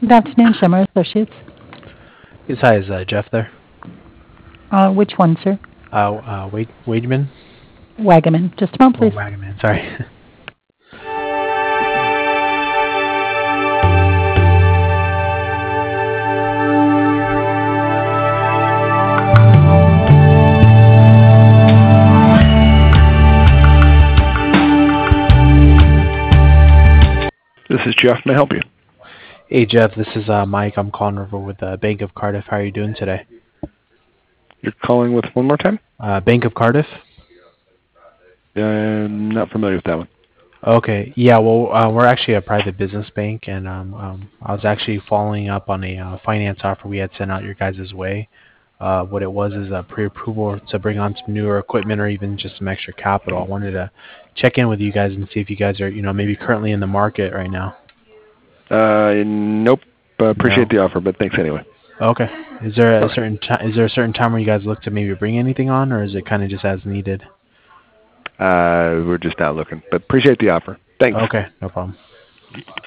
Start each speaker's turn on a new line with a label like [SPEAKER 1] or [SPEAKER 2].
[SPEAKER 1] Good afternoon, Shimmer Associates.
[SPEAKER 2] Yes, hi, is Jeff there?
[SPEAKER 1] Which one, sir?
[SPEAKER 2] Wageman?
[SPEAKER 1] Wagaman. Just a moment,
[SPEAKER 2] Oh,
[SPEAKER 1] please.
[SPEAKER 2] Wagaman, sorry.
[SPEAKER 3] This is Jeff. May I help you?
[SPEAKER 2] Hey, Jeff, this is Mike. I'm calling over with Bank of Cardiff. How are you doing today?
[SPEAKER 3] You're calling with one more time?
[SPEAKER 2] Bank of Cardiff?
[SPEAKER 3] I'm not familiar with that one.
[SPEAKER 2] Okay, yeah, well, we're actually a private business bank, and I was actually following up on a finance offer we had sent out your guys' way. What it was is a pre-approval to bring on some newer equipment or even just some extra capital. I wanted to check in with you guys and see if you guys are, maybe currently in the market right now.
[SPEAKER 3] Nope. Appreciate the offer, but thanks anyway.
[SPEAKER 2] Okay. Is there a certain time where you guys look to maybe bring anything on, or is it kind of just as needed?
[SPEAKER 3] We're just not looking, but appreciate the offer. Thanks.
[SPEAKER 2] Okay, no problem.